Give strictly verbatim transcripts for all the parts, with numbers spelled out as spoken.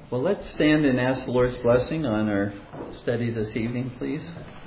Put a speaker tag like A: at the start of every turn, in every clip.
A: Well, let's stand and ask the Lord's blessing on our study this evening, please.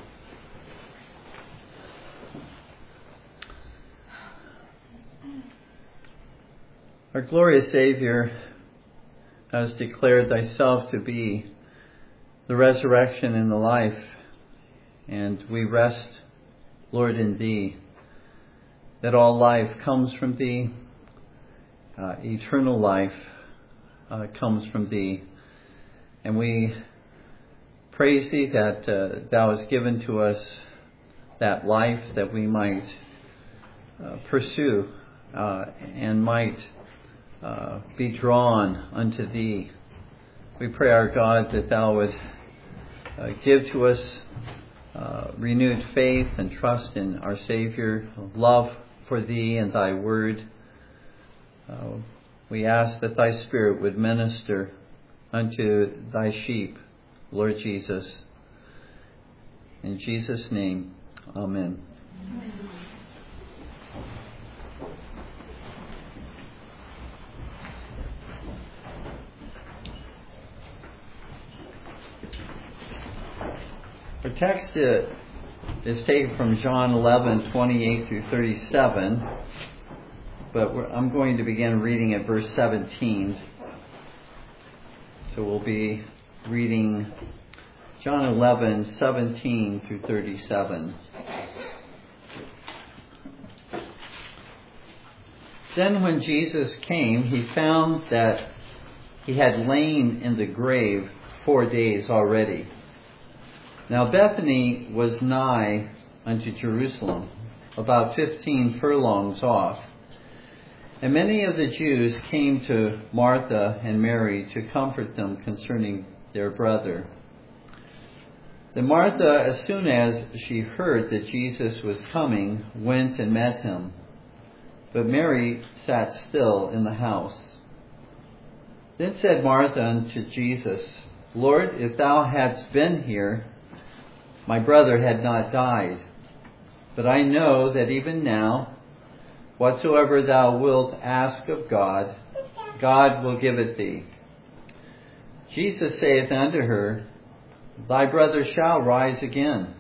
A: Our glorious Savior has declared thyself to be the resurrection and the life, and we rest, Lord, in thee, that all life comes from thee, uh, eternal life uh, comes from thee. And we praise thee that uh, thou hast given to us that life that we might uh, pursue uh, and might uh, be drawn unto thee. We pray, our God, that thou would uh, give to us uh, renewed faith and trust in our Savior, love for thee and thy word. Uh, we ask that thy Spirit would minister unto thy sheep, Lord Jesus. In Jesus' name, amen. Our text uh, is taken from John eleven, twenty-eight through thirty-seven, but we're, I'm going to begin reading at verse seventeen. So we'll be reading John eleven, seventeen through thirty-seven. Then when Jesus came, he found that he had lain in the grave four days already. Now Bethany was nigh unto Jerusalem, about fifteen furlongs off. And many of the Jews came to Martha and Mary to comfort them concerning their brother. Then Martha, as soon as she heard that Jesus was coming, went and met him. But Mary sat still in the house. Then said Martha unto Jesus, Lord, if thou hadst been here, my brother had not died. But I know that even now, whatsoever thou wilt ask of God, God will give it thee. Jesus saith unto her, Thy brother shall rise again.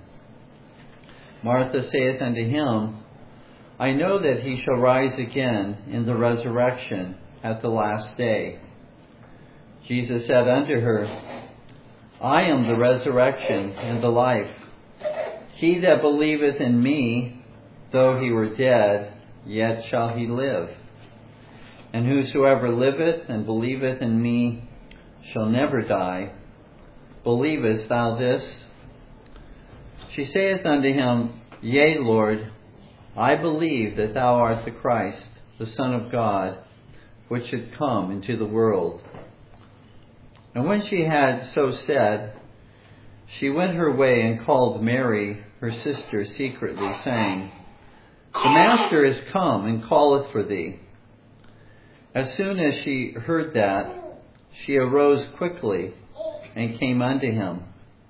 A: Martha saith unto him, I know that he shall rise again in the resurrection at the last day. Jesus said unto her, I am the resurrection and the life. He that believeth in me, though he were dead, yet shall he live. And whosoever liveth and believeth in me shall never die. Believest thou this? She saith unto him, Yea, Lord, I believe that thou art the Christ, the Son of God, which should come into the world. And when she had so said, she went her way and called Mary, her sister, secretly, saying, The Master is come and calleth for thee. As soon as she heard that, she arose quickly and came unto him.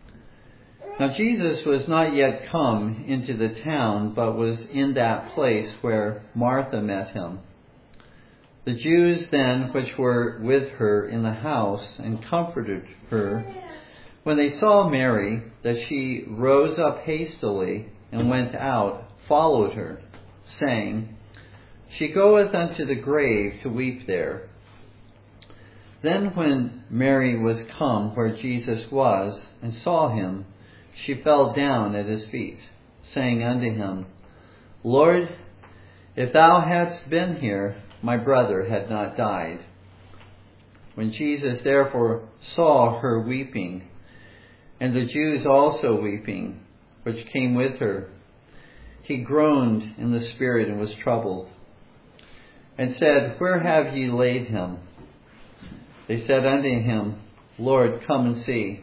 A: Now Jesus was not yet come into the town, but was in that place where Martha met him. The Jews then which were with her in the house and comforted her, when they saw Mary, that she rose up hastily and went out, followed her, saying, She goeth unto the grave to weep there. Then when Mary was come where Jesus was, and saw him, she fell down at his feet, saying unto him, Lord, if thou hadst been here, my brother had not died. When Jesus therefore saw her weeping, and the Jews also weeping, which came with her, he groaned in the spirit and was troubled, and said, Where have ye laid him? They said unto him, Lord, come and see.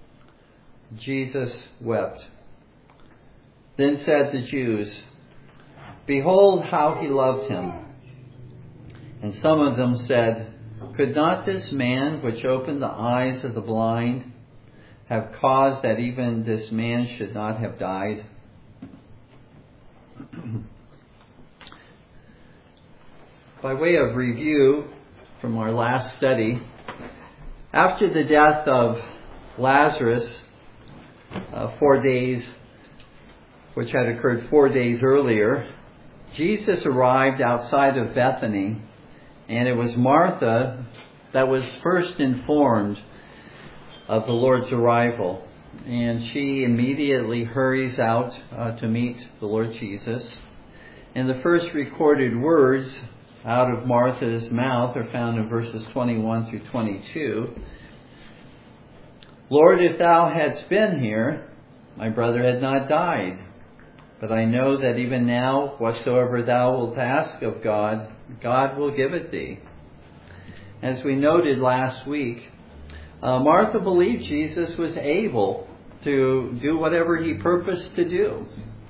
A: Jesus wept. Then said the Jews, Behold how he loved him. And some of them said, Could not this man which opened the eyes of the blind have caused that even this man should not have died? By way of review from our last study, After the death of Lazarus, uh, four days, which had occurred four days earlier, Jesus arrived outside of Bethany, and it was Martha that was first informed of the Lord's arrival. And she immediately hurries out uh, to meet the Lord Jesus. And the first recorded words out of Martha's mouth are found in verses twenty-one through twenty-two. Lord, if thou hadst been here, my brother had not died. But I know that even now, whatsoever thou wilt ask of God, God will give it thee. As we noted last week, uh, Martha believed Jesus was able to do whatever he purposed to do.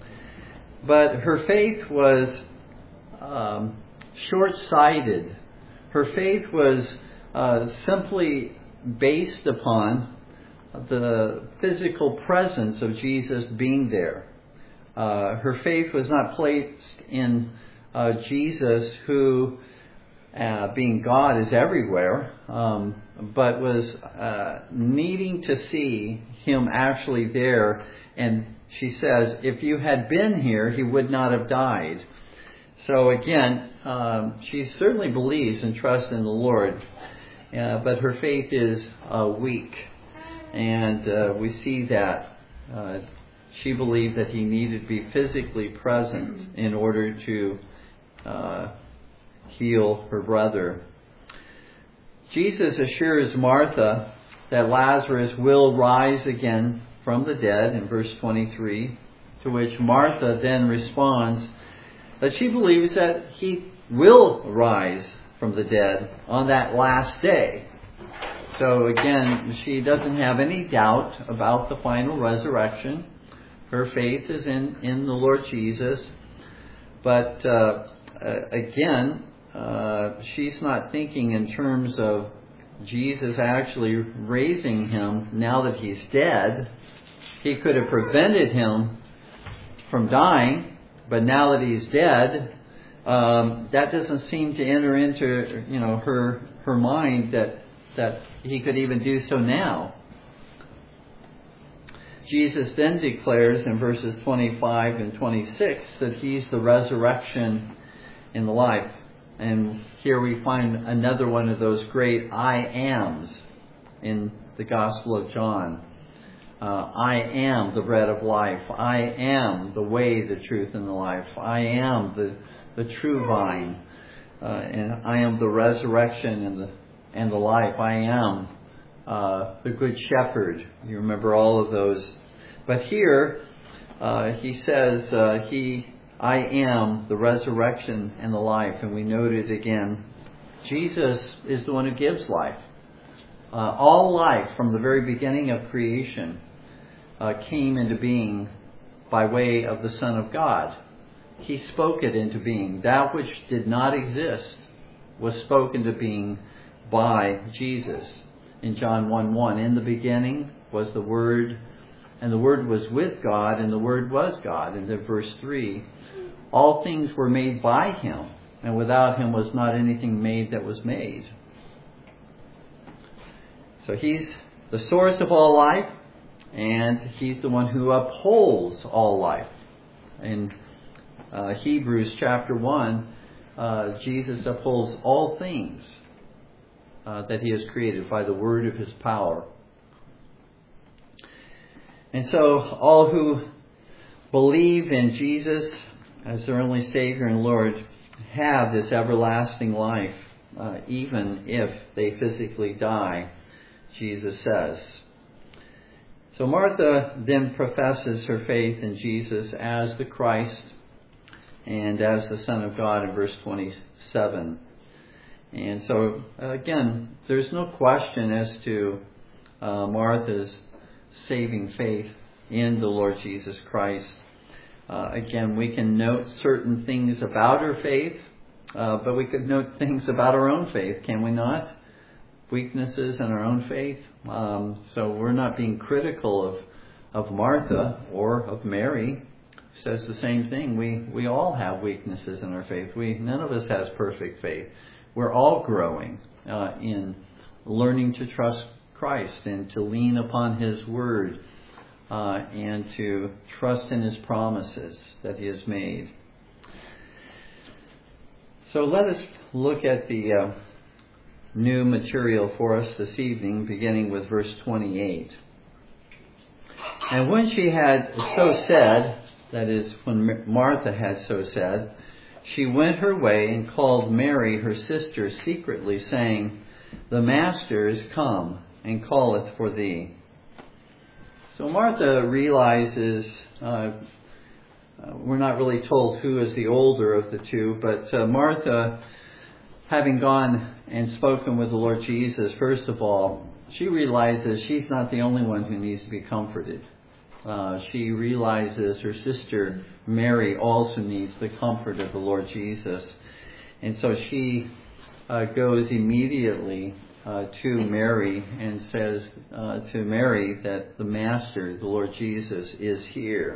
A: But her faith was um, short-sighted. Her faith was uh, simply based upon the physical presence of Jesus being there. Uh, her faith was not placed in uh, Jesus, who, uh, being God, is everywhere, um, but was uh, needing to see him actually there. And she says, if you had been here, he would not have died. So again, um, she certainly believes and trusts in the Lord, uh, but her faith is uh, weak. And uh, we see that uh, she believed that he needed to be physically present in order to uh, heal her brother. Jesus assures Martha that Lazarus will rise again from the dead in verse twenty-three, to which Martha then responds that she believes that he will rise from the dead on that last day. So again, she doesn't have any doubt about the final resurrection. Her faith is in, in the Lord Jesus. But uh, again, uh, she's not thinking in terms of Jesus actually raising him now that he's dead. He could have prevented him from dying, but now that he's dead, um, that doesn't seem to enter into, you know, her her mind that that he could even do so now. Jesus then declares in verses twenty-five and twenty-six that he's the resurrection and the life. And here we find another one of those great I ams in the Gospel of John. Uh, I am the bread of life. I am the way, the truth, and the life. I am the, the true vine. Uh, and I am the resurrection and the and the life. I am uh, the good shepherd. You remember all of those. But here uh, he says uh, he, I am the resurrection and the life. And we noted again, Jesus is the one who gives life. Uh, all life from the very beginning of creation uh, came into being by way of the Son of God. He spoke it into being. That which did not exist was spoken to being by Jesus. In John one one, in the beginning was the Word, and the Word was with God, and the Word was God. And then verse three, all things were made by him, and without him was not anything made that was made. So he's the source of all life, and he's the one who upholds all life. In uh, Hebrews chapter one, uh, Jesus upholds all things uh, that he has created by the word of his power. And so all who believe in Jesus as their only Savior and Lord have this everlasting life, uh, even if they physically die, Jesus says. So Martha then professes her faith in Jesus as the Christ and as the Son of God in verse twenty-seven. And so, again, there's no question as to uh, Martha's saving faith in the Lord Jesus Christ. Uh, again, we can note certain things about her faith, uh, but we could note things about our own faith, can we not? Weaknesses in our own faith. Um, so we're not being critical of, of Martha or of Mary. It says the same thing. We we all have weaknesses in our faith. We none of us has perfect faith. We're all growing uh, in learning to trust Christ and to lean upon His Word uh, and to trust in His promises that He has made. So let us look at the uh, new material for us this evening, beginning with verse twenty-eight. And when she had so said, that is, when Martha had so said, she went her way and called Mary, her sister, secretly, saying, The Master is come, and calleth for thee. So Martha realizes, uh, uh, we're not really told who is the older of the two, but uh, Martha, having gone and spoken with the Lord Jesus, first of all, she realizes she's not the only one who needs to be comforted. Uh, she realizes her sister Mary also needs the comfort of the Lord Jesus. And so she uh, goes immediately uh, to Mary and says uh, to Mary that the Master, the Lord Jesus, is here.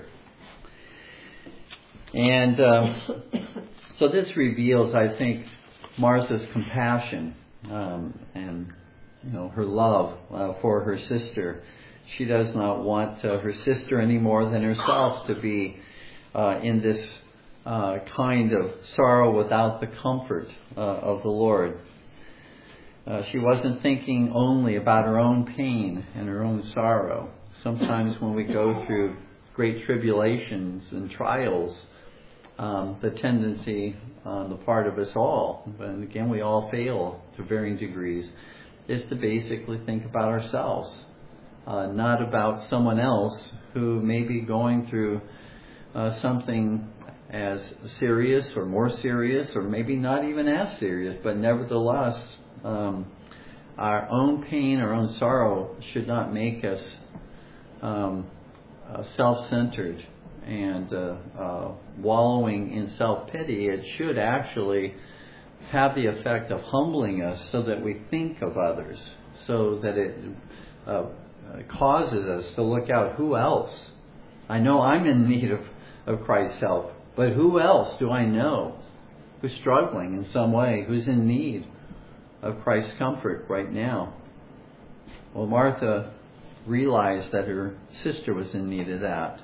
A: And uh, so this reveals, I think, Martha's compassion um, and you know her love uh, for her sister. She does not want uh, her sister any more than herself to be uh, in this uh, kind of sorrow without the comfort uh, of the Lord. Uh, she wasn't thinking only about her own pain and her own sorrow. Sometimes when we go through great tribulations and trials, um, the tendency on the part of us all, and again we all fail to varying degrees, is to basically think about ourselves. Uh, not about someone else who may be going through uh, something as serious or more serious, or maybe not even as serious, but nevertheless, um, our own pain, our own sorrow should not make us um, uh, self-centered and uh, uh, wallowing in self-pity. It should actually have the effect of humbling us so that we think of others, so that it uh, causes us to look out, who else? I know I'm in need of, of Christ's help, but who else do I know who's struggling in some way, who's in need of Christ's comfort right now? Well, Martha realized that her sister was in need of that.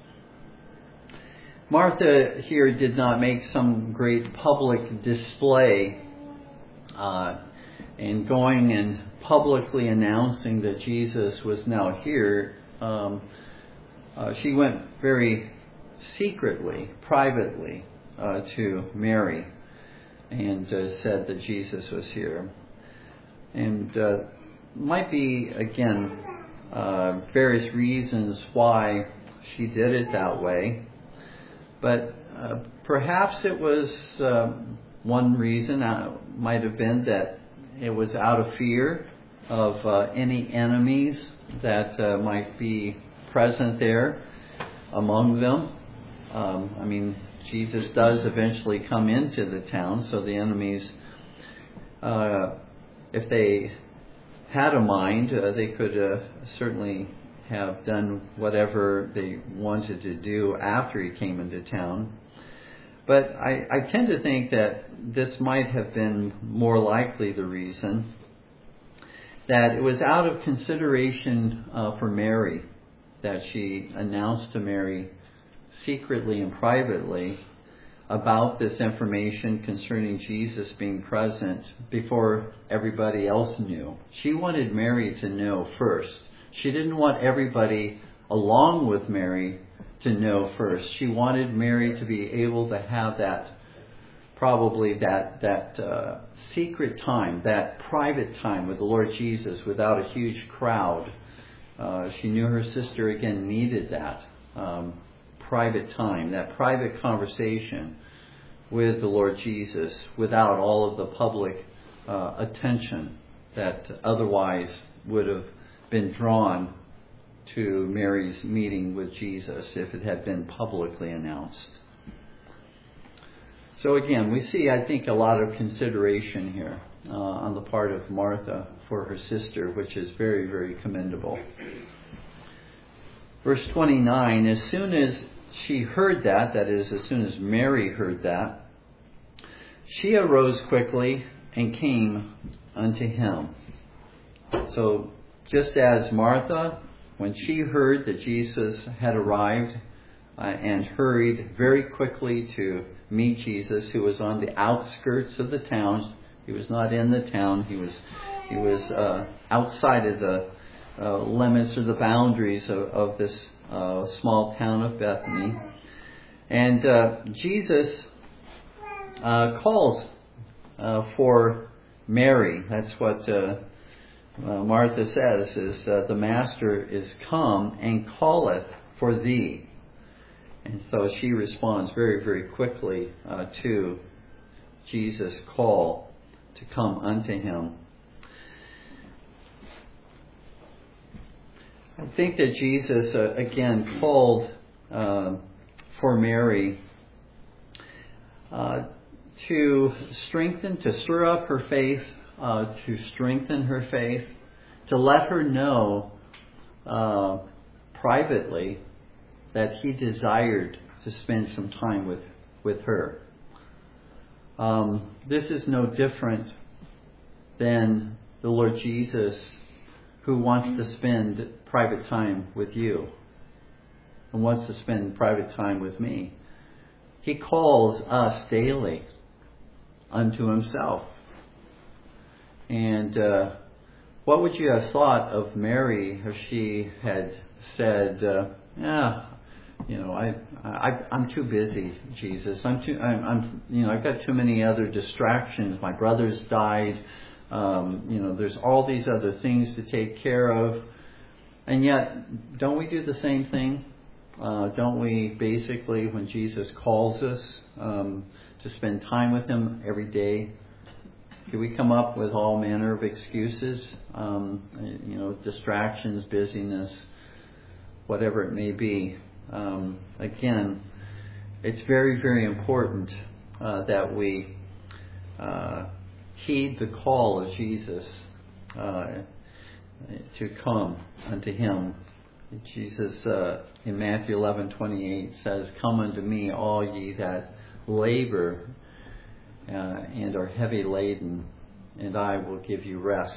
A: Martha here did not make some great public display uh, in going and publicly announcing that Jesus was now here. Um, uh, she went very secretly, privately uh, to Mary and uh, said that Jesus was here. And uh, might be, again, uh, various reasons why she did it that way. But uh, perhaps it was uh, one reason uh, might have been that it was out of fear of uh, any enemies that uh, might be present there among them. Um, I mean, Jesus does eventually come into the town, so the enemies, uh, if they had a mind, uh, they could uh, certainly have done whatever they wanted to do after he came into town. But I, I tend to think that this might have been more likely the reason, that it was out of consideration uh, for Mary that she announced to Mary secretly and privately about this information concerning Jesus being present before everybody else knew. She wanted Mary to know first. She didn't want everybody along with Mary to know first. She wanted Mary to be able to have that, probably that that uh, secret time, that private time with the Lord Jesus without a huge crowd. Uh, she knew her sister, again, needed that um, private time, that private conversation with the Lord Jesus without all of the public uh, attention that otherwise would have been drawn to Mary's meeting with Jesus if it had been publicly announced. So again, we see, I think, a lot of consideration here uh, on the part of Martha for her sister, which is very, very commendable. Verse twenty-nine, as soon as she heard that, that is, as soon as Mary heard that, she arose quickly and came unto him. So just as Martha, when she heard that Jesus had arrived uh, and hurried very quickly to meet Jesus, who was on the outskirts of the town. He was not in the town. He was he was uh, outside of the uh, limits or the boundaries of, of this uh, small town of Bethany. And uh, Jesus uh, calls uh, for Mary. That's what uh, uh, Martha says, is uh, the Master is come and calleth for thee. And so she responds very, very quickly uh, to Jesus' call to come unto him. I think that Jesus, uh, again, called uh, for Mary uh, to strengthen, to stir up her faith, uh, to strengthen her faith, to let her know uh, privately that he desired to spend some time with, with her. Um, this is no different than the Lord Jesus, who wants to spend private time with you and wants to spend private time with me. He calls us daily unto himself. And uh, what would you have thought of Mary if she had said, uh, yeah, you know, I, I, I'm too busy, Jesus. I'm too, I'm, I'm, you know, I've got too many other distractions. My brother's died. Um, you know, there's all these other things to take care of. And yet, don't we do the same thing? Uh, don't we basically, when Jesus calls us um, to spend time with him every day, do we come up with all manner of excuses? Um, you know, distractions, busyness, whatever it may be. Um, again, it's very, very important uh, that we uh, heed the call of Jesus uh, to come unto him. Jesus uh, in Matthew eleven twenty-eight says, "Come unto me, all ye that labor uh, and are heavy laden, and I will give you rest."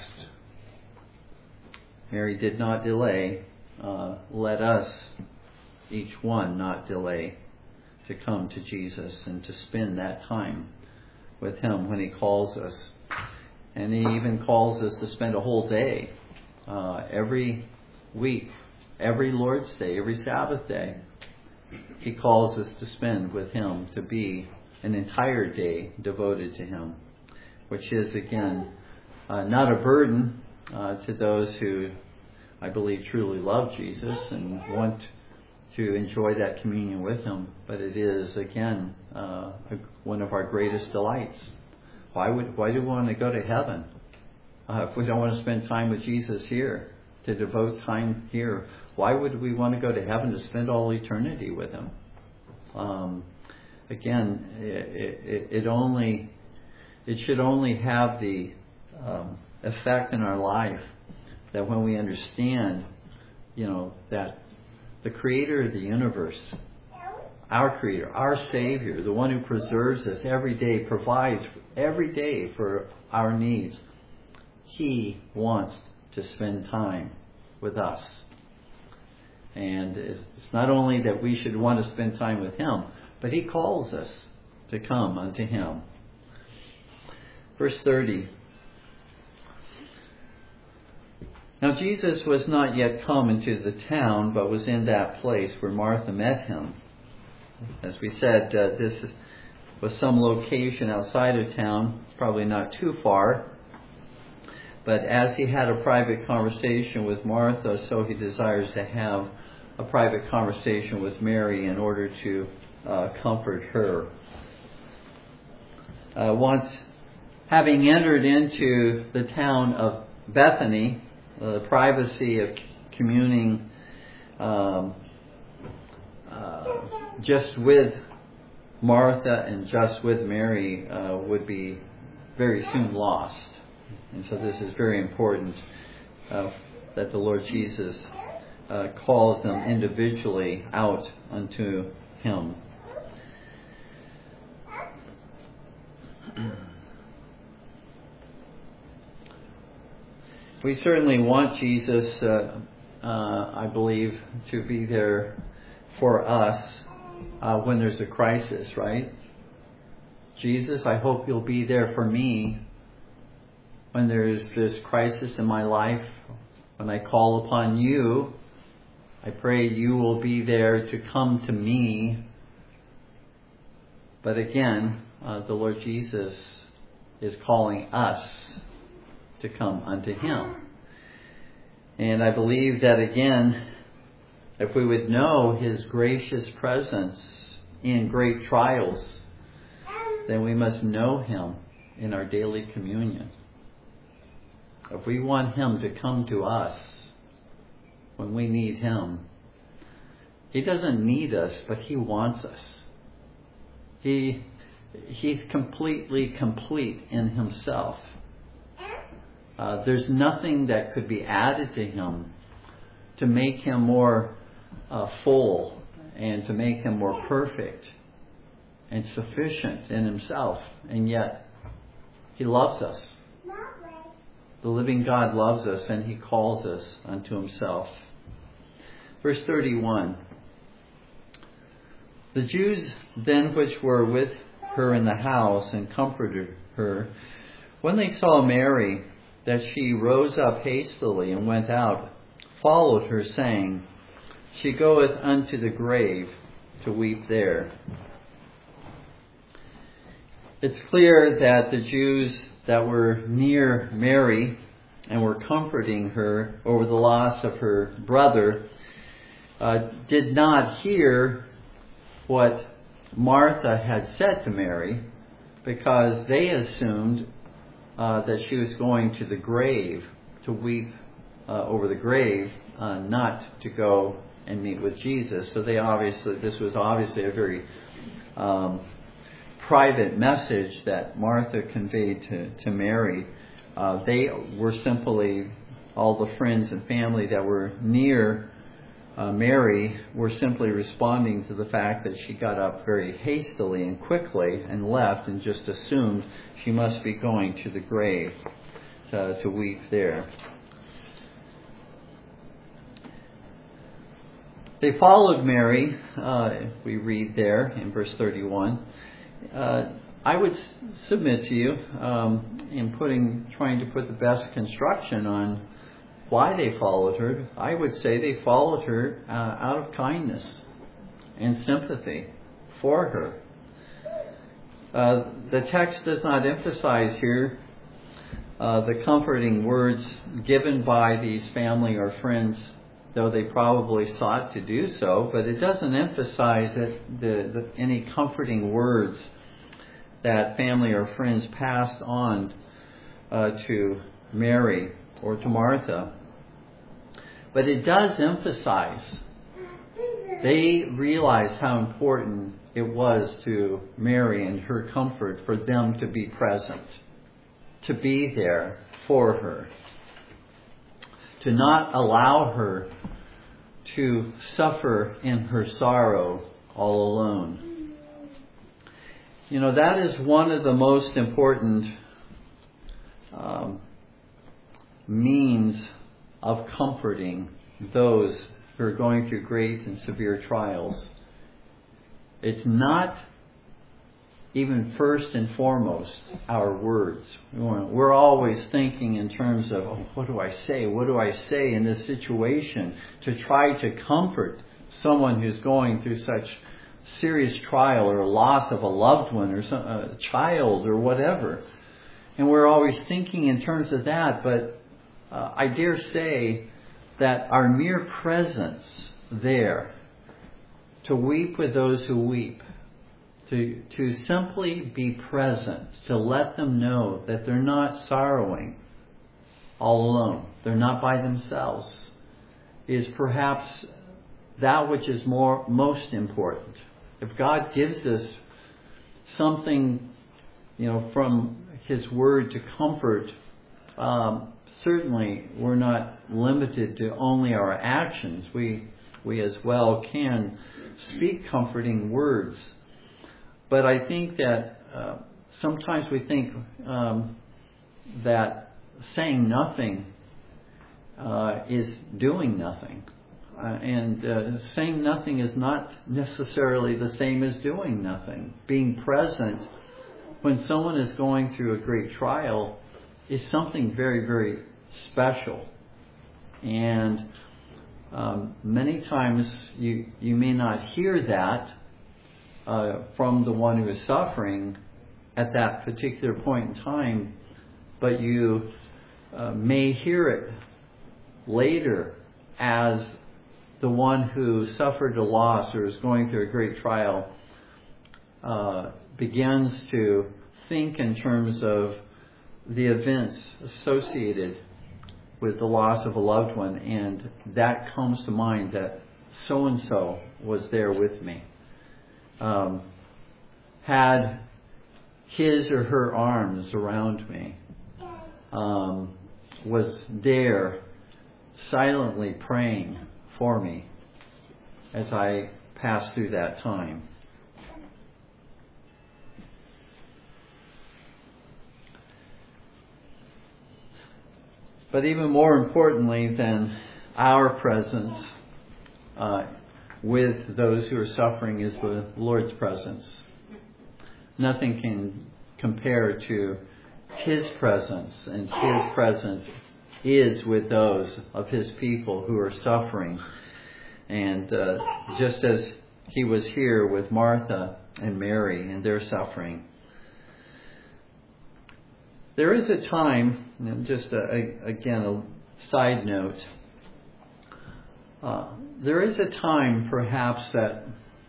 A: Mary did not delay. Uh, let us, each one, not delay to come to Jesus and to spend that time with him when he calls us. And he even calls us to spend a whole day uh, every week, every Lord's Day, every Sabbath day. He calls us to spend with him, to be an entire day devoted to him, which is, again, uh, not a burden uh, to those who, I believe, truly love Jesus and want to enjoy that communion with him, but it is, again, uh, one of our greatest delights. Why would why do we want to go to heaven uh, if we don't want to spend time with Jesus here, to devote time here? Why would we want to go to heaven to spend all eternity with him? Um, again, it, it, it only it should only have the um, effect in our life that when we understand, you know, that the creator of the universe, our creator, our Savior, the one who preserves us every day, provides every day for our needs, he wants to spend time with us. And it's not only that we should want to spend time with him, but he calls us to come unto him. Verse thirty. Now Jesus was not yet come into the town, but was in that place where Martha met him. As we said, uh, this was some location outside of town, probably not too far. But as he had a private conversation with Martha, so he desires to have a private conversation with Mary in order to uh, comfort her. Uh, once having entered into the town of Bethany, the privacy of communing um, uh, just with Martha and just with Mary uh, would be very soon lost. And so this is very important uh, that the Lord Jesus uh, calls them individually out unto him. we certainly want Jesus, uh, uh, I believe, to be there for us uh, when there's a crisis, right? Jesus, I hope you'll be there for me when there's this crisis in my life. When I call upon you, I pray you will be there to come to me. But again, uh, the Lord Jesus is calling us to come unto Him. And I believe that again, if we would know His gracious presence in great trials, then we must know Him in our daily communion. If we want Him to come to us when we need Him, He doesn't need us, but He wants us. He, He's completely complete in Himself. Uh, there's nothing that could be added to Him to make Him more uh, full and to make Him more perfect and sufficient in Himself. And yet, He loves us. The living God loves us, and He calls us unto Himself. Verse thirty-one. The Jews then which were with her in the house and comforted her, when they saw Mary, that she rose up hastily and went out, followed her, saying, She goeth unto the grave to weep there. It's clear that the Jews that were near Mary and were comforting her over the loss of her brother uh, did not hear what Martha had said to Mary, because they assumed uh, that she was going to the grave to weep uh, over the grave, uh, not to go and meet with Jesus. So they obviously, this was obviously a very um, private message that Martha conveyed to, to Mary. Uh, they were simply, all the friends and family that were near uh, Mary were simply responding to the fact that she got up very hastily and quickly and left and just assumed she must be going to the grave to, to weep there. They followed Mary, uh, we read there in verse thirty-one. Uh, I would s- submit to you um, in putting, trying to put the best construction on why they followed her. I would say they followed her uh, out of kindness and sympathy for her. Uh, the text does not emphasize here uh, the comforting words given by these family or friends, though they probably sought to do so, but it doesn't emphasize that the, the, any comforting words that family or friends passed on uh, to Mary or to Martha. But it does emphasize, they realized how important it was to Mary and her comfort for them to be present, to be there for her, to not allow her to suffer in her sorrow all alone. You know, that is one of the most important um, means of comforting those who are going through great and severe trials. It's not even first and foremost our words. We're always thinking in terms of, oh, what do I say? What do I say in this situation to try to comfort someone who's going through such serious trial or loss of a loved one or some, a child or whatever. And we're always thinking in terms of that, but uh, I dare say that our mere presence there to weep with those who weep, to to simply be present, to let them know that they're not sorrowing all alone, they're not by themselves, is perhaps that which is more most important. If God gives us something, you know, from His Word to comfort, um, certainly we're not limited to only our actions. We we as well can speak comforting words. But I think that uh, sometimes we think um, that saying nothing uh, is doing nothing. Uh, and uh, saying nothing is not necessarily the same as doing nothing. Being present when someone is going through a great trial is something very, very special. And um, many times you you may not hear that uh, from the one who is suffering at that particular point in time, but you uh, may hear it later as the one who suffered a loss or is going through a great trial uh, begins to think in terms of the events associated with the loss of a loved one, and that comes to mind that so-and-so was there with me, um, had his or her arms around me, um, was there silently praying for me as I passed through that time. But even more importantly than our presence uh, with those who are suffering is the Lord's presence. Nothing can compare to His presence, and His presence is with those of His people who are suffering. And uh, just as He was here with Martha and Mary and their suffering, there is a time, and just a, a, again a side note, uh, there is a time perhaps that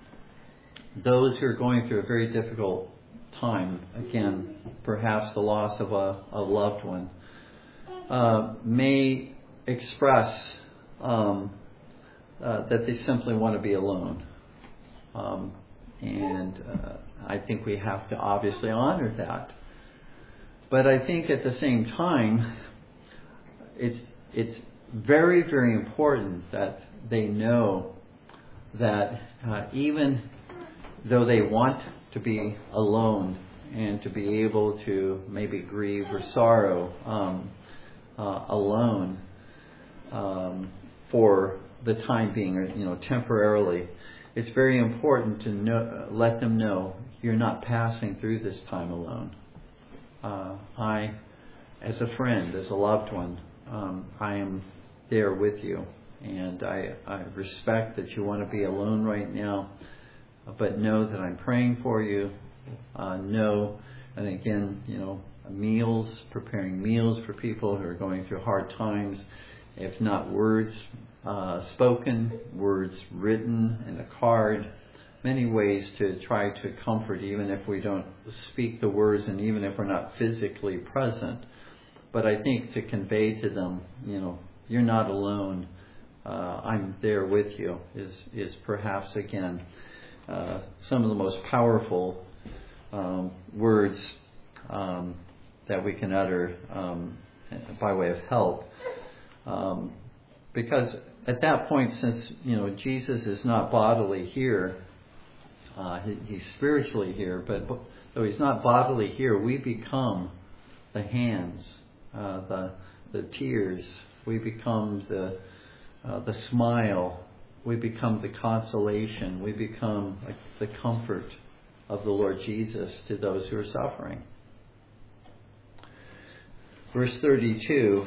A: those who are going through a very difficult time, again, perhaps the loss of a, a loved one, uh, may express um, uh, that they simply want to be alone. Um, and uh, I think we have to obviously honor that. But I think at the same time, it's it's very, very important that they know that uh, even though they want to be alone and to be able to maybe grieve or sorrow um, uh, alone um, for the time being, or you know, temporarily, it's very important to know, let them know you're not passing through this time alone. Uh, I, as a friend, as a loved one, um, I am there with you, and I, I respect that you want to be alone right now, but know that I'm praying for you. Uh, know, and again, you know, meals, preparing meals for people who are going through hard times, if not words uh, spoken, words written in a card. Many ways to try to comfort, even if we don't speak the words and even if we're not physically present. But I think to convey to them, you know, you're not alone. Uh, I'm there with you is, is perhaps, again, uh, some of the most powerful um, words um, that we can utter um, by way of help. Um, because at that point, since, you know, Jesus is not bodily here, Uh, he, he's spiritually here, but though He's not bodily here, we become the hands, uh, the the tears. We become the uh, the smile. We become the consolation. We become like the comfort of the Lord Jesus to those who are suffering. Verse thirty-two.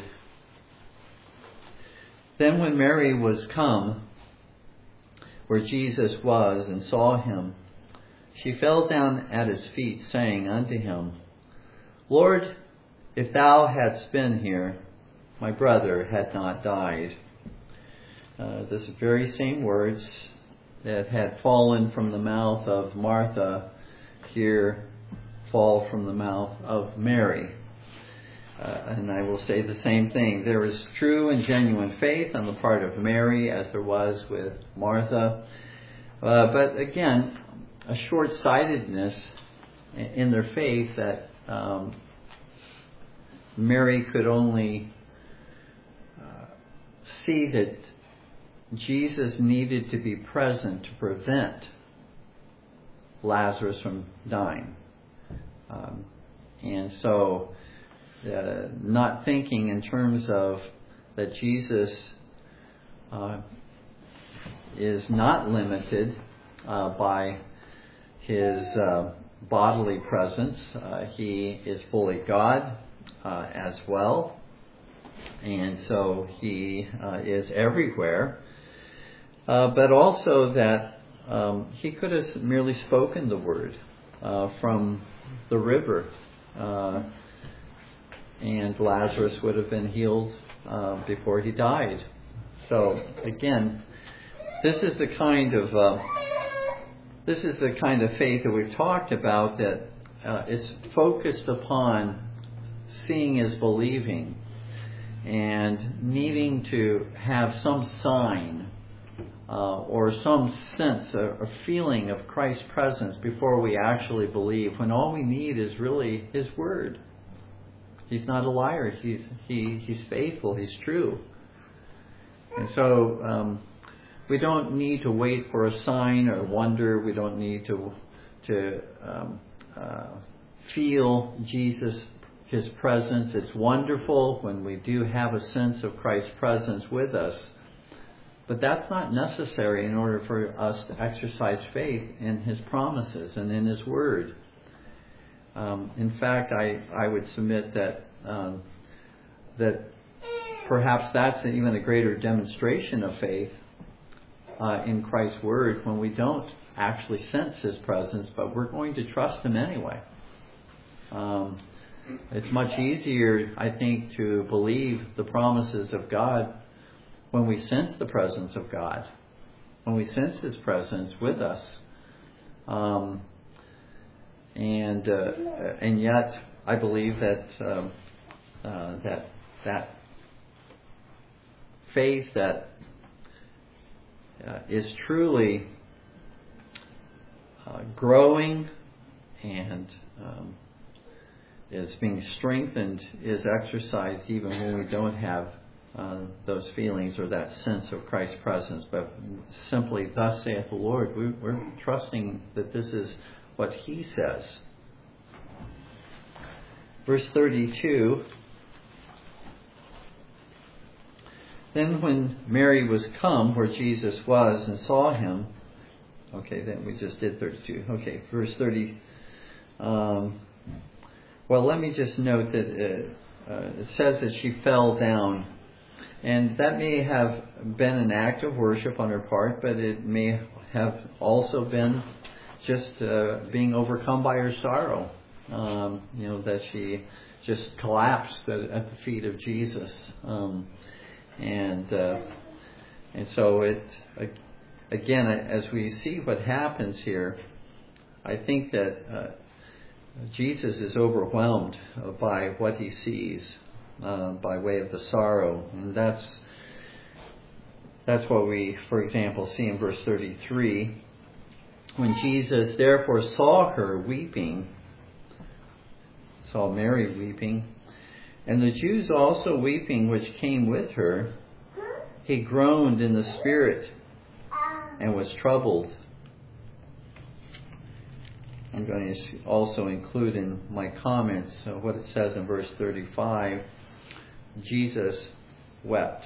A: Then when Mary was come where Jesus was and saw Him, she fell down at His feet, saying unto Him, Lord, if Thou hadst been here, my brother had not died. Uh, this very same words that had fallen from the mouth of Martha here fall from the mouth of Mary. Uh, and I will say the same thing. There is true and genuine faith on the part of Mary as there was with Martha. Uh, but again, a short-sightedness in their faith that um, Mary could only uh, see that Jesus needed to be present to prevent Lazarus from dying. Um, and so uh, not thinking in terms of that Jesus uh, is not limited uh, by his uh, bodily presence. Uh, he is fully God uh, as well, and so he uh, is everywhere. Uh, but also that um, he could have merely spoken the word uh, from the river, uh, and Lazarus would have been healed uh, before he died. So again, this is the kind of uh, this is the kind of faith that we've talked about, that uh, is focused upon seeing is believing, and needing to have some sign uh, or some sense or feeling of Christ's presence before we actually believe, when all we need is really His Word. He's not a liar. He's he he's faithful. He's true. And so um, we don't need to wait for a sign or wonder. We don't need to to um, uh, feel Jesus, His presence. It's wonderful when we do have a sense of Christ's presence with us. But that's not necessary in order for us to exercise faith in His promises and in His Word. Um, in fact, I, I would submit that um, that perhaps that's even a greater demonstration of faith uh, in Christ's Word, when we don't actually sense His presence, but we're going to trust Him anyway. Um, it's much easier, I think, to believe the promises of God when we sense the presence of God, when we sense His presence with us. Um, and uh, and yet, I believe that um, uh, that that faith that uh, is truly uh, growing and um, is being strengthened is exercised even when we don't have uh, those feelings or that sense of Christ's presence, but simply, thus saith the Lord. We, we're trusting that this is what He says. Verse thirty-two. Then when Mary was come where Jesus was and saw Him, okay, then we just did thirty-two. Okay, verse thirty. Um, well, let me just note that uh, uh, it says that she fell down. And that may have been an act of worship on her part, but it may have also been just uh, being overcome by her sorrow. Um, you know, that she just collapsed at, at the feet of Jesus. Um, and uh, and so it, again, as we see what happens here, I think that uh, Jesus is overwhelmed by what He sees. Uh, by way of the sorrow, and that's that's what we, for example, see in verse thirty-three. When Jesus therefore saw her weeping, saw Mary weeping, and the Jews also weeping which came with her, He groaned in the spirit and was troubled. I'm going to also include in my comments uh, what it says in verse thirty-five. Jesus wept.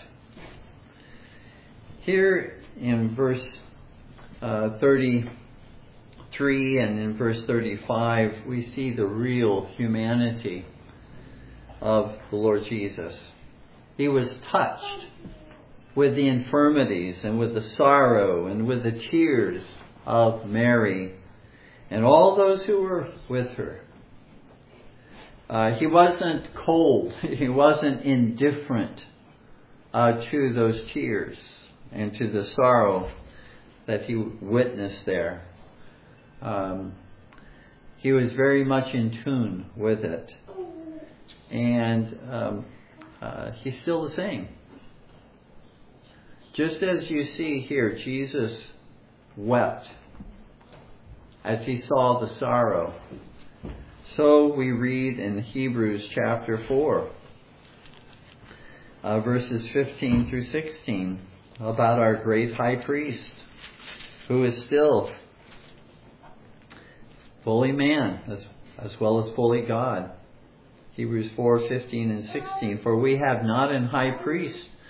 A: Here in verse uh, thirty-three and in verse thirty-five, we see the real humanity of the Lord Jesus. He was touched with the infirmities and with the sorrow and with the tears of Mary and all those who were with her. Uh, he wasn't cold. He wasn't indifferent uh, to those tears and to the sorrow that He witnessed there. Um, he was very much in tune with it. And um, uh, He's still the same. Just as you see here, Jesus wept as He saw the sorrow. So we read in Hebrews chapter four, uh, verses fifteen through sixteen, about our great high priest, who is still fully man as, as well as fully God. Hebrews four, fifteen and sixteen. For we have not an high priest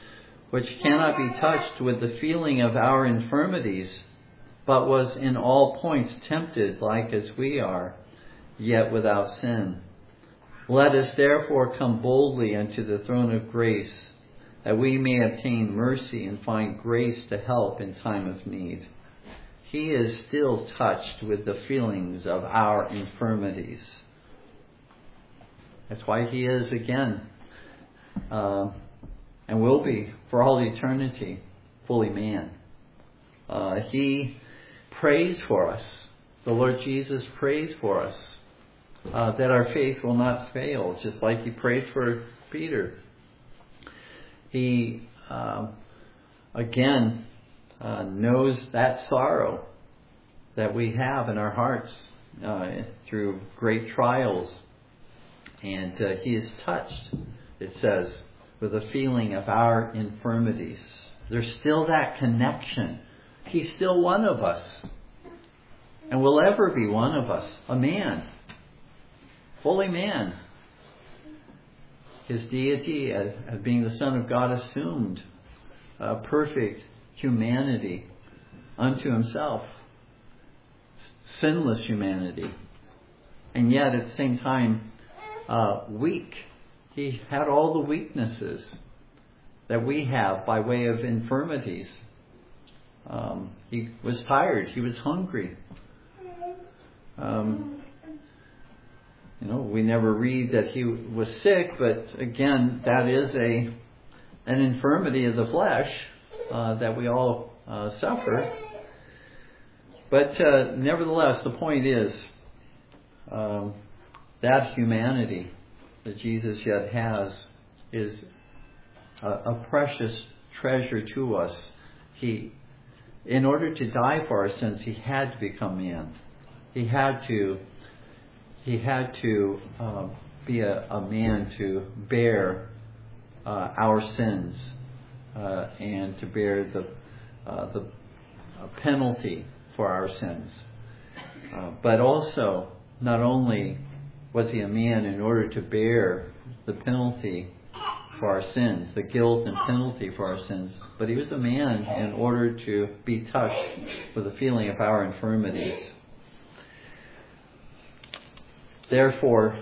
A: which cannot be touched with the feeling of our infirmities, but was in all points tempted like as we are, yet without sin. Let us therefore come boldly unto the throne of grace, that we may obtain mercy and find grace to help in time of need. He is still touched with the feelings of our infirmities. That's why he is, again, uh, and will be for all eternity, fully man. Uh, he prays for us. The Lord Jesus prays for us uh, that our faith will not fail, just like he prayed for Peter. He, uh, again, uh, knows that sorrow that we have in our hearts uh, through great trials. And uh, he is touched, it says, with a feeling of our infirmities. There's still that connection. He's still one of us. And will ever be one of us. A man. Fully man. His deity, as, as being the Son of God, assumed a perfect humanity unto himself. Sinless humanity. And yet at the same time, uh, weak. He had all the weaknesses that we have by way of infirmities. Um, he was tired. He was hungry. Um, you know, we never read that he was sick, but again, that is a an infirmity of the flesh uh, that we all uh, suffer. But uh, nevertheless, the point is um, that humanity that Jesus yet has is a, a precious treasure to us. He, in order to die for our sins, he had to become man. He had to. He had to uh, be a, a man to bear uh, our sins uh, and to bear the uh, the uh, penalty for our sins. Uh, but also, not only was he a man in order to bear the penalty for our sins, the guilt and penalty for our sins, but he was a man in order to be touched with the feeling of our infirmities. Therefore,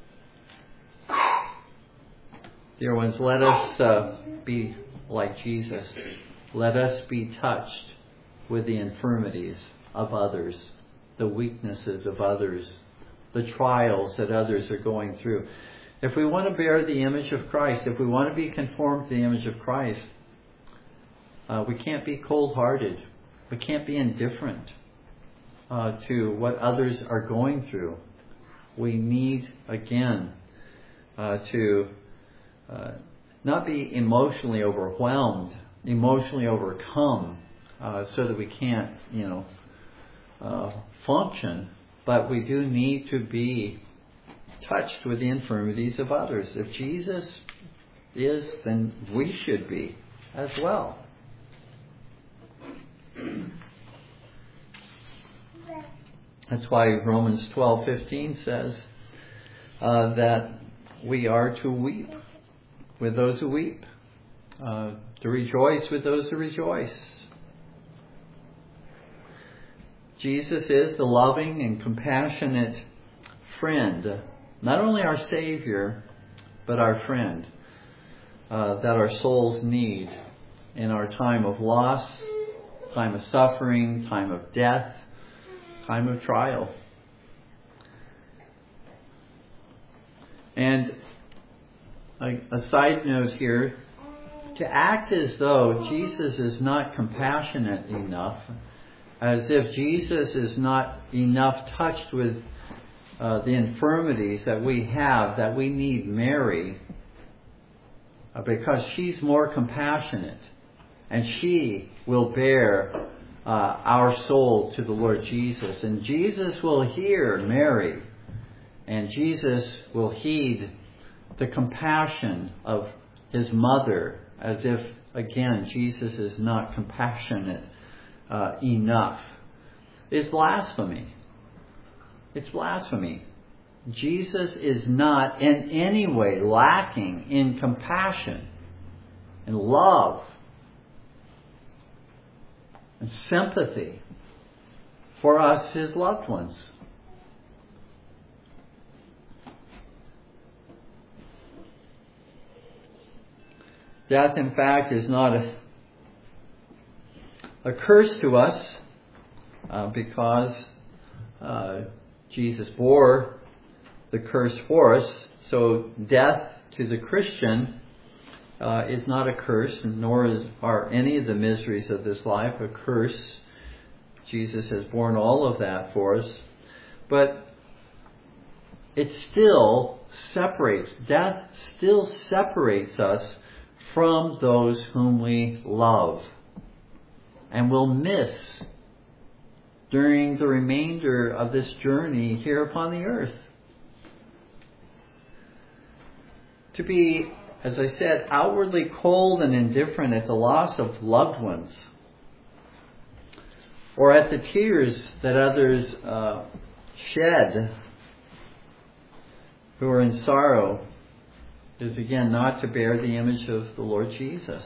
A: dear ones, let us uh, be like Jesus. Let us be touched with the infirmities of others, the weaknesses of others, the trials that others are going through. If we want to bear the image of Christ, if we want to be conformed to the image of Christ, uh, we can't be cold-hearted. We can't be indifferent uh, to what others are going through. We need, again, uh, to uh, not be emotionally overwhelmed, emotionally overcome, uh, so that we can't, you know, uh, function. But we do need to be touched with the infirmities of others. If Jesus is, then we should be as well. That's why Romans twelve fifteen says uh, that we are to weep with those who weep, uh, to rejoice with those who rejoice. Jesus is the loving and compassionate friend, not only our Savior, but our friend uh, that our souls need in our time of loss, time of suffering, time of death, time of trial. And a, a side note here, to act as though Jesus is not compassionate enough, as if Jesus is not enough touched with uh, the infirmities that we have, that we need Mary, uh, because she's more compassionate and she will bear Uh, our soul to the Lord Jesus. And Jesus will hear Mary. And Jesus will heed the compassion of his mother, as if, again, Jesus is not compassionate uh, enough. It's blasphemy. It's blasphemy. Jesus is not in any way lacking in compassion and love and sympathy for us, his loved ones. Death, in fact, is not a, a curse to us uh, because uh, Jesus bore the curse for us. So death to the Christian uh, is not a curse, nor is, are any of the miseries of this life a curse. Jesus has borne all of that for us. But it still separates, death still separates us from those whom we love and will miss during the remainder of this journey here upon the earth. To be, as I said, outwardly cold and indifferent at the loss of loved ones, or at the tears that others uh, shed who are in sorrow, is again not to bear the image of the Lord Jesus.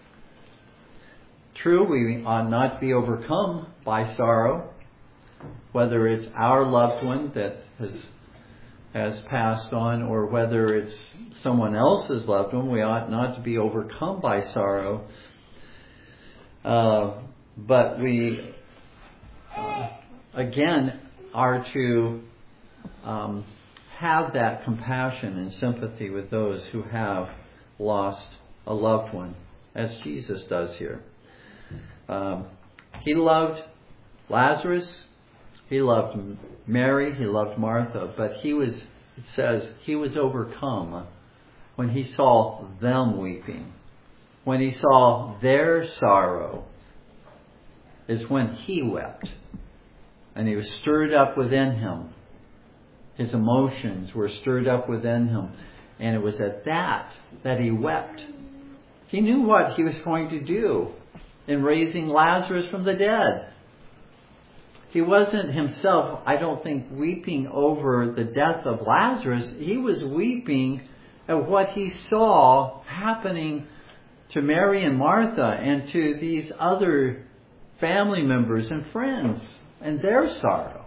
A: True, we ought not to be overcome by sorrow, whether it's our loved one that has has passed on or whether it's someone else's loved one. We ought not to be overcome by sorrow, uh, but we uh, again are to um, have that compassion and sympathy with those who have lost a loved one, as Jesus does here. Um, he loved Lazarus, he loved Mary, he loved Martha, but he was, it says, he was overcome when he saw them weeping. When he saw their sorrow is when he wept. And he was stirred up within him. His emotions were stirred up within him. And it was at that that he wept. He knew what he was going to do in raising Lazarus from the dead. He wasn't himself, I don't think, weeping over the death of Lazarus. He was weeping at what he saw happening to Mary and Martha and to these other family members and friends and their sorrow.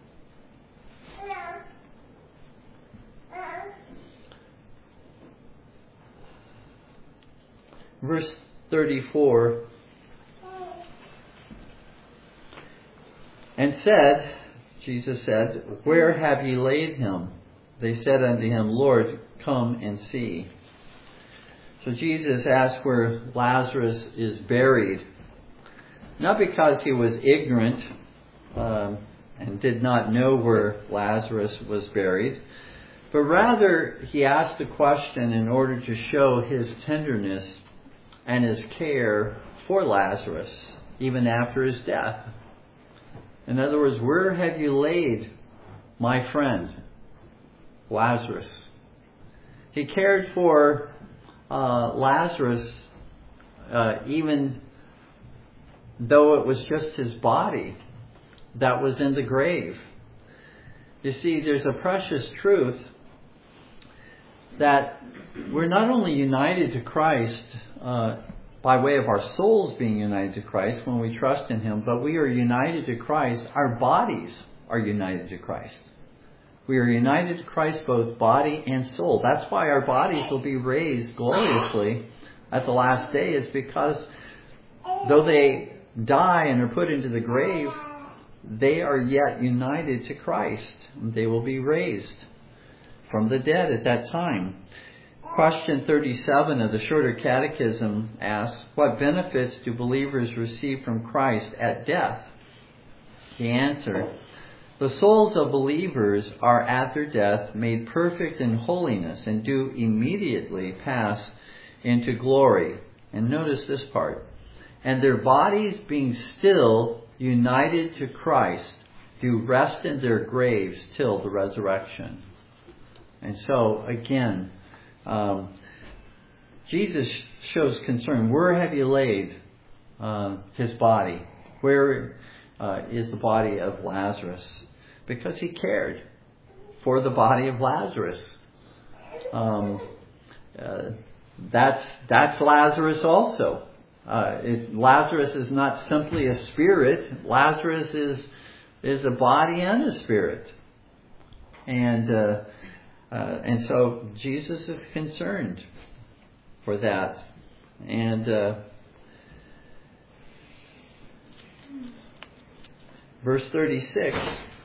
A: Verse thirty-four, and said, Jesus said, where have ye laid him? They said unto him, Lord, come and see. So Jesus asked where Lazarus is buried, not because he was ignorant um, and did not know where Lazarus was buried, but rather he asked the question in order to show his tenderness and his care for Lazarus, even after his death. In other words, where have you laid my friend, Lazarus? He cared for uh, Lazarus uh, even though it was just his body that was in the grave. You see, there's a precious truth that we're not only united to Christ uh, by way of our souls being united to Christ when we trust in Him, but we are united to Christ. Our bodies are united to Christ. We are united to Christ both body and soul. That's why our bodies will be raised gloriously at the last day. It's because though they die and are put into the grave, they are yet united to Christ. They will be raised from the dead at that time. Question thirty-seven of the Shorter Catechism asks, what benefits do believers receive from Christ at death? The answer, the souls of believers are at their death made perfect in holiness and do immediately pass into glory. And notice this part. And their bodies being still united to Christ do rest in their graves till the resurrection. And so, again, um, Jesus shows concern. Where have you laid uh, his body? Where uh, is the body of Lazarus? Because he cared for the body of Lazarus. Um, uh, that's that's Lazarus also. uh, it's, Lazarus is not simply a spirit. Lazarus is is a body and a spirit. And uh, uh, and so Jesus is concerned for that. And uh, verse thirty-six,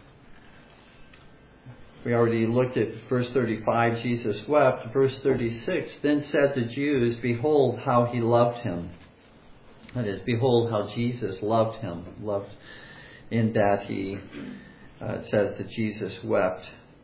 A: we already looked at verse thirty-five, Jesus wept. Verse thirty-six, then said the Jews, behold how he loved him. That is, behold how Jesus loved him. Loved in that he, uh, it says that Jesus wept.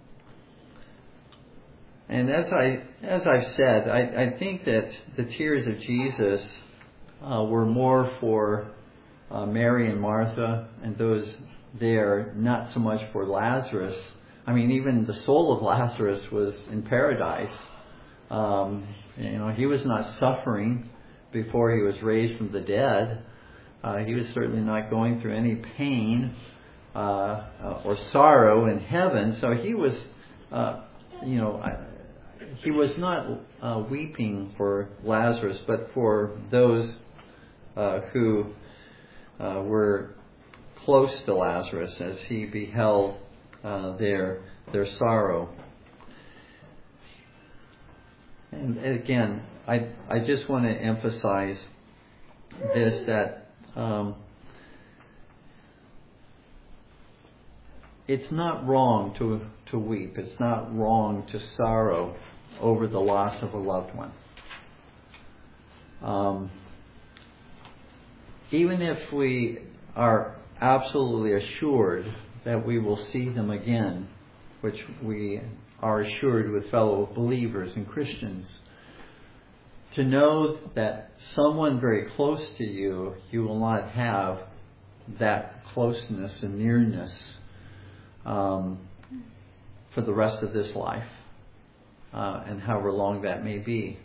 A: And as I as I've said, I, I think that the tears of Jesus uh, were more for uh, Mary and Martha and those there, not so much for Lazarus. I mean, even the soul of Lazarus was in paradise. Um, you know, he was not suffering before he was raised from the dead. Uh, he was certainly not going through any pain uh, uh, or sorrow in heaven. So he was, uh, you know, I, he was not uh, weeping for Lazarus, but for those uh, who uh, were close to Lazarus as he beheld uh, their their sorrow. And again, I I just want to emphasize this, that um, it's not wrong to to weep. It's not wrong to sorrow over the loss of a loved one. Um, even if we are absolutely assured that we will see them again, which we are assured with fellow believers and Christians, to know that someone very close to you, you will not have that closeness and nearness um, for the rest of this life, uh, and however long that may be.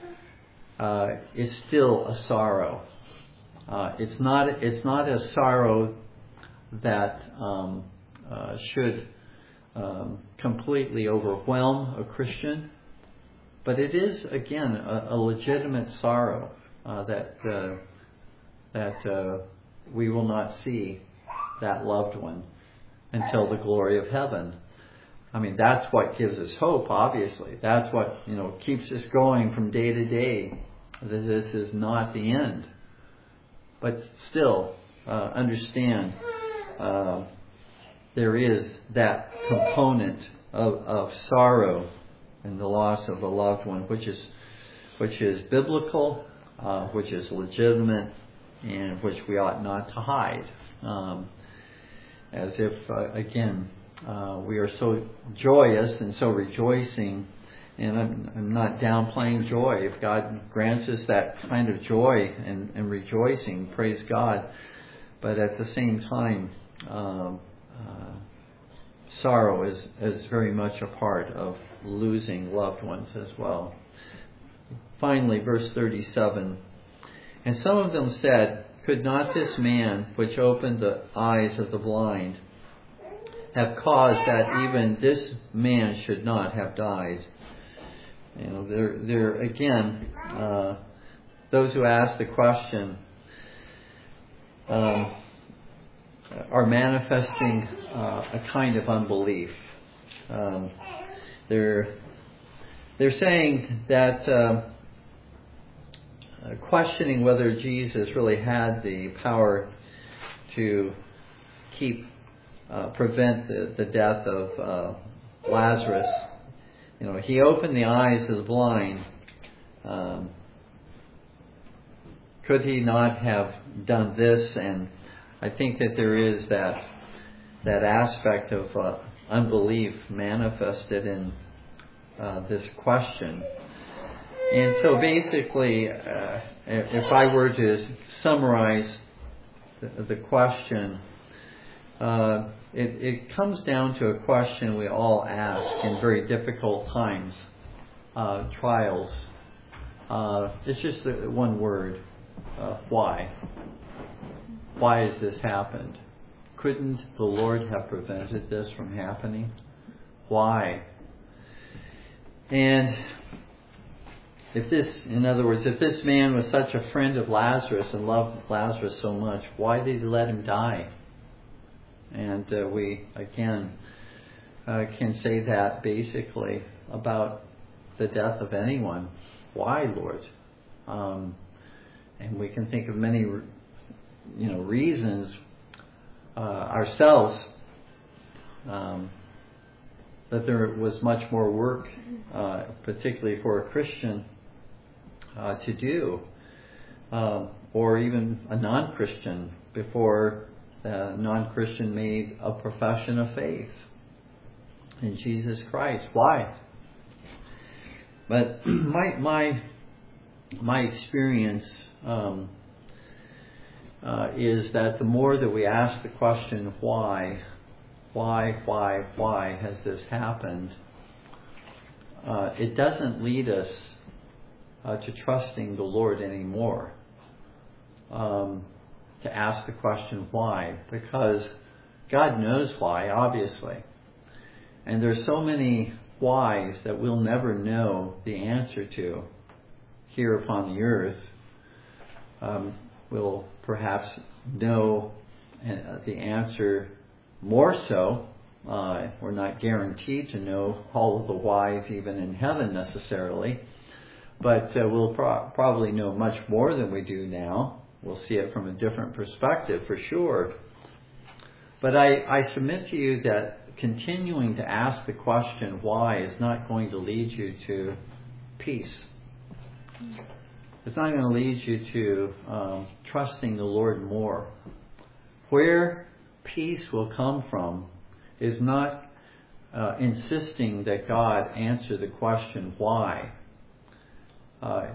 A: Uh, it's still a sorrow. Uh, it's not. It's not a sorrow that um, uh, should um, completely overwhelm a Christian, but it is again a, a legitimate sorrow uh, that uh, that uh, we will not see that loved one until the glory of heaven. I mean, that's what gives us hope. Obviously, that's what, you know, keeps us going from day to day. That this is not the end. But still, uh, understand uh, there is that component of, of sorrow in the loss of a loved one, which is which is biblical, uh, which is legitimate, and which we ought not to hide. Um, as if, uh, again, uh, we are so joyous and so rejoicing. And I'm, I'm not downplaying joy. If God grants us that kind of joy and, and rejoicing, praise God. But at the same time, uh, uh, sorrow is, is very much a part of losing loved ones as well. Finally, verse thirty-seven. And some of them said, could not this man, which opened the eyes of the blind, have caused that even this man should not have died? You know, there, there again, uh, those who ask the question um, are manifesting uh, a kind of unbelief. Um, they're they're saying that uh, questioning whether Jesus really had the power to keep uh, prevent the, the death of uh, Lazarus. You know, he opened the eyes of the blind. Um, could he not have done this? And I think that there is that that aspect of uh, unbelief manifested in uh, this question. And so basically, uh, if I were to summarize the, the question, uh, It, it comes down to a question we all ask in very difficult times, uh, trials. Uh, it's just one word, uh, why? Why has this happened? Couldn't the Lord have prevented this from happening? Why? And if this, in other words, if this man was such a friend of Lazarus and loved Lazarus so much, why did he let him die? And uh, we, again, uh, can say that basically about the death of anyone. Why, Lord? Um, and we can think of many, you know, reasons uh, ourselves um, that there was much more work, uh, particularly for a Christian, uh, to do, uh, or even a non-Christian, before the non-Christian made a profession of faith in Jesus Christ. Why? But my my my experience um, uh, is that the more that we ask the question, why, why, why, why has this happened, uh, it doesn't lead us uh, to trusting the Lord anymore. Um, to ask the question why, because God knows why, obviously, and there's so many whys that we'll never know the answer to here upon the earth. Um, we'll perhaps know uh, the answer more so. Uh, we're not guaranteed to know all of the whys even in heaven necessarily, but uh, we'll pro- probably know much more than we do now. We'll see it from a different perspective for sure. But I, I submit to you that continuing to ask the question why is not going to lead you to peace. It's not going to lead you to um, trusting the Lord more. Where peace will come from is not uh, insisting that God answer the question why. Uh,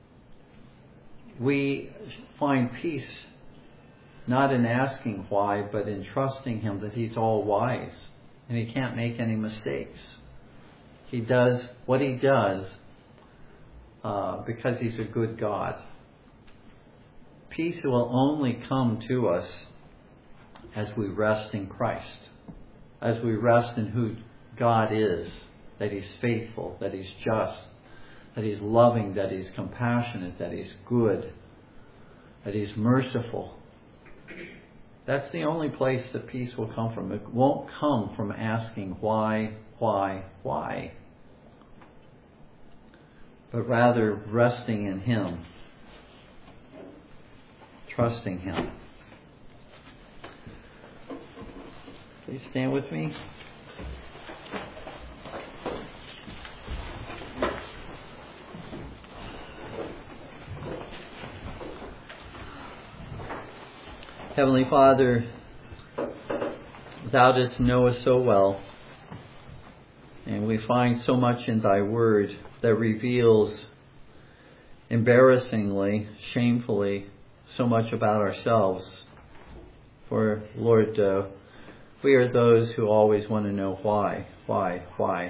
A: we find peace not in asking why, but in trusting Him that He's all wise and He can't make any mistakes. He does what He does uh, because He's a good God. Peace will only come to us as we rest in Christ, as we rest in who God is, that He's faithful, that He's just, that He's loving, that He's compassionate, that He's good, that He's merciful. That's the only place that peace will come from. It won't come from asking why, why, why, but rather resting in Him, trusting Him. Please stand with me. Heavenly Father, Thou dost know us so well, and we find so much in Thy Word that reveals embarrassingly, shamefully, so much about ourselves. For, Lord, uh, we are those who always want to know why, why, why.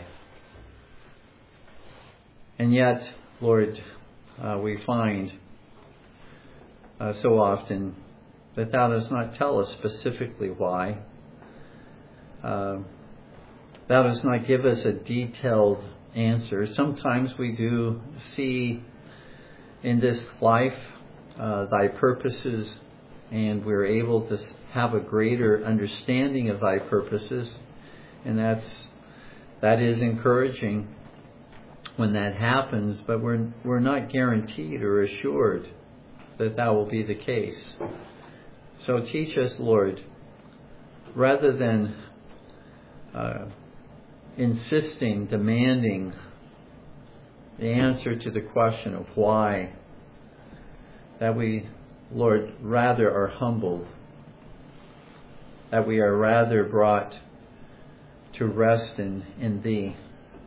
A: And yet, Lord, uh, we find uh, so often that Thou dost not tell us specifically why. Uh, thou dost not give us a detailed answer. Sometimes we do see in this life uh, Thy purposes, and we're able to have a greater understanding of Thy purposes, and that's that is encouraging when that happens. But we're we're not guaranteed or assured that that will be the case. So teach us, Lord, rather than uh, insisting, demanding the answer to the question of why, that we, Lord, rather are humbled, that we are rather brought to rest in, in Thee.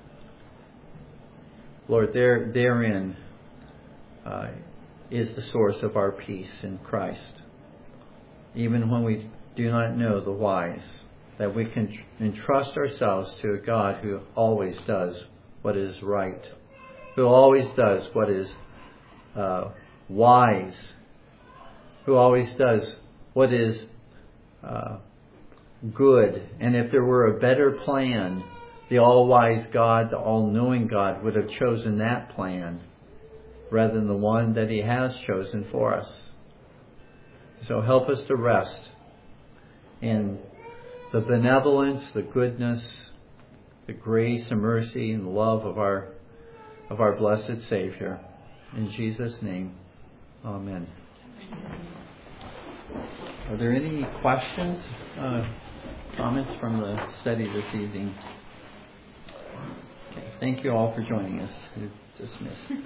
A: Lord, there, therein uh, is the source of our peace in Christ. Even when we do not know the whys, that we can entrust ourselves to a God who always does what is right, who always does what is uh, wise, who always does what is uh, good. And if there were a better plan, the all-wise God, the all-knowing God would have chosen that plan rather than the one that He has chosen for us. So help us to rest in the benevolence, the goodness, the grace and mercy and love of our of our blessed Savior. In Jesus' name, amen. Are there any questions, uh, comments from the study this evening? Okay, thank you all for joining us. You're dismissed.